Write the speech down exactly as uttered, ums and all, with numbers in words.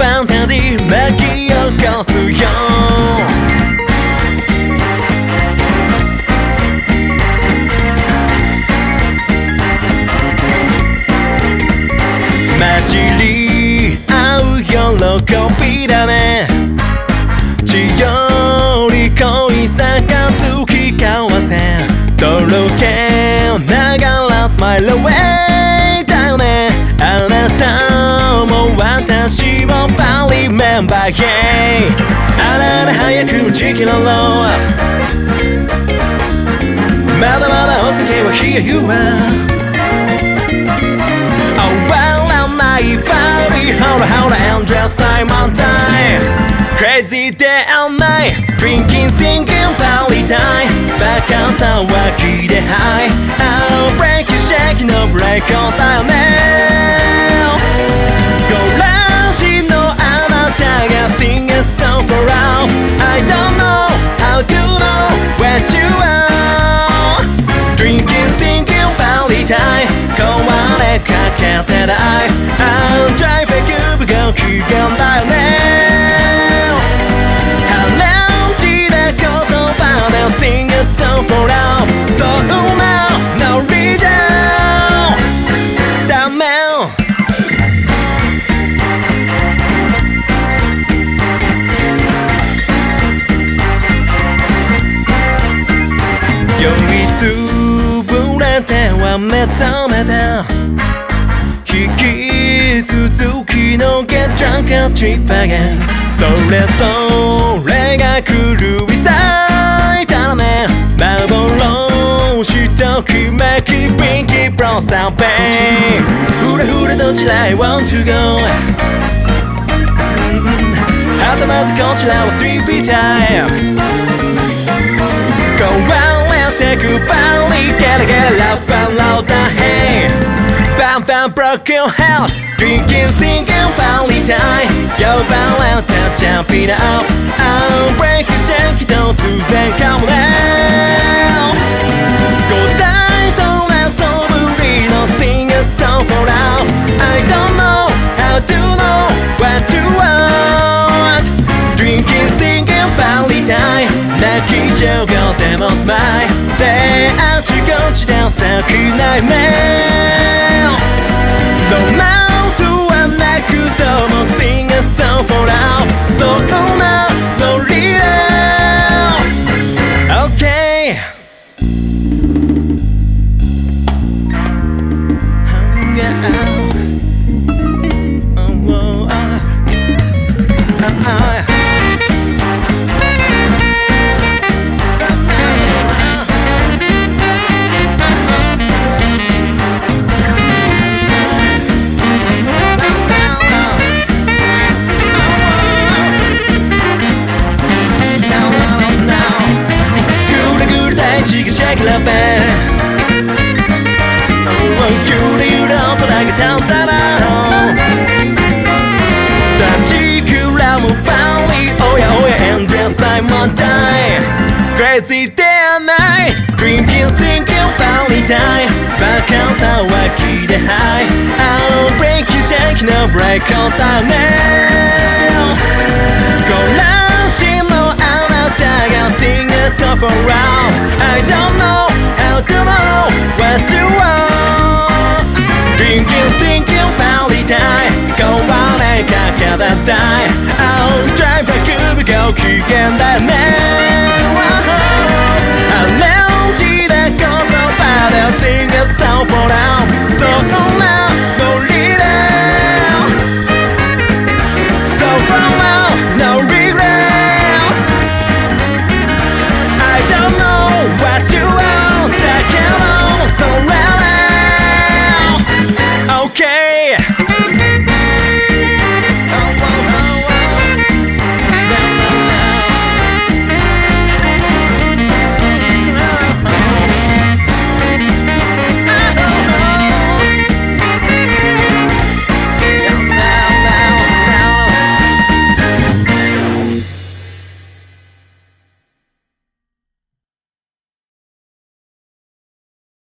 ファンタジー巻き起こすよ混じり合う喜びだね血より濃い杯交わせとろけながらスマイルウェイだよねあなたも私もパリメンバー yeah あらら早く打ち切ろうまだまだお酒は Here you are My body, hold on, hold on, and just time on time Crazy day and night Drinking, singing, party time バカ騒ぎで high I'll break you, shake no break all time now ご覧しのあなたが Sing a song for all I don't know how to know what you are Drinking, singing, party time 壊れかけてないI'll drive back ご機嫌だよねアレンジで言葉で Sing a song for all そんなノリじゃダメ酔いつぶれては目覚めた引き続きの Get drunk and trip again それぞれが狂い咲いたらね幻ときめき Pinky Blossom Pain ふらふらどちらへ Want to go はたまたこちらは Sleepy time 壊れてくバリゲラゲララッパラウダヘイBam bam broke your house Drinking, singing, party time 呼ばれた Jump it up I'll break you, shake it 突然かもね五大それそぶりの Sing a song for all I don't know how to know what you want Drinking, singing, party time 泣き上戸でもスマイルであちこちで咲きない目ロマンスはなくとも Sing a song for all そんなノリで OK Hang out Oh, oh, oh, oh. Shake it up and Oh, you leave it all so I can tell that I The Chikuraも finally Oh yeah, oh yeah, and just time on time Crazy day and night Drinking, singing, party time バカ騒ぎで high I'll break you, shake no break all time now ご覧しのあなたが Sing a song for all I don't know how to know what you want Drinking, singing, party time Go on